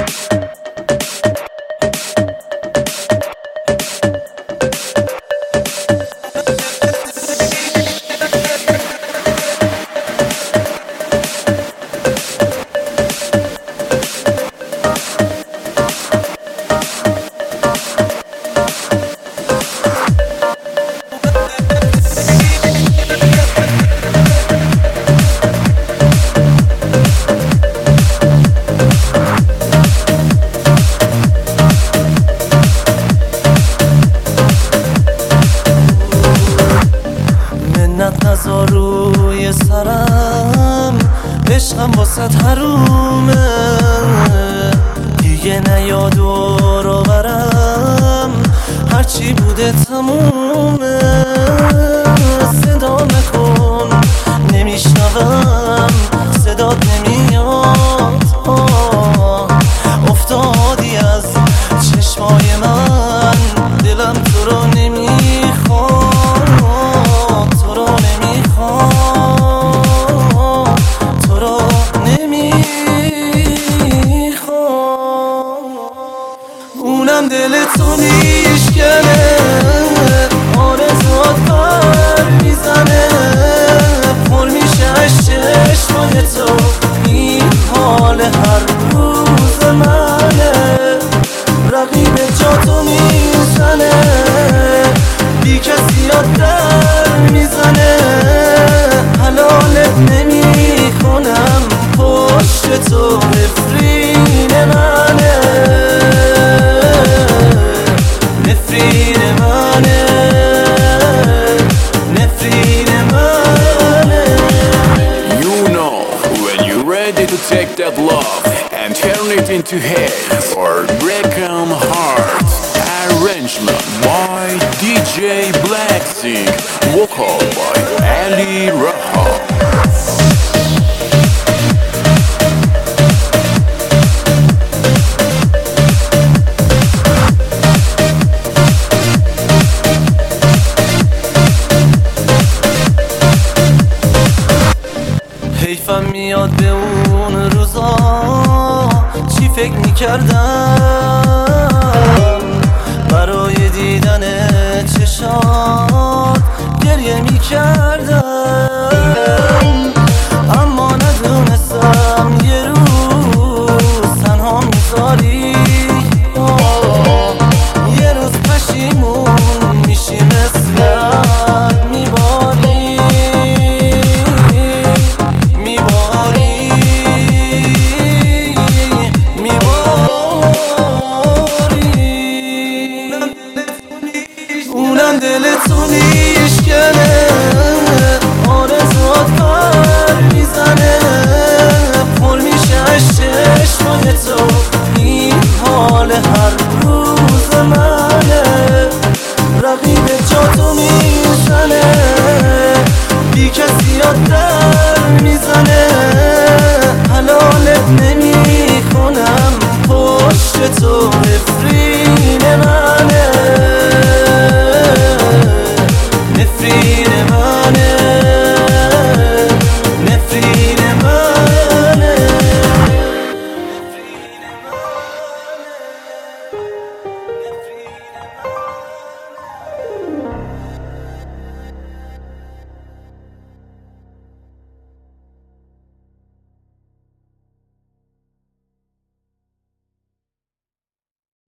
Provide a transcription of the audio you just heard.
نذار روی سرم، عشقم واسه حرومه، دیگه نیا دور و برم، هرچی بوده تمومه. صدا نکن نمیشنوم، صدات نمیاد، افتادی از چشمای من، دلم تو رو نمیخواد، تو رو نمیخواد، تو رو نمیخواد. اونم دل تو میشکنه، آرزوات پر میزنه، پر میشه از چشمای تو، این حال هر روز منه. رقیب جا تو میزنه، بی کسی یاد در میزنه، حلالت نمی کنم، پشت تو نفرین منه، نفرین منه، نفرین منه. You know when you're ready to take that love and turn it into hate or break 'em heart. Arrangement by DJ Blacksing, vocal by Ali Raha. حیفم میاد به اون روزا، چی فکر میکردم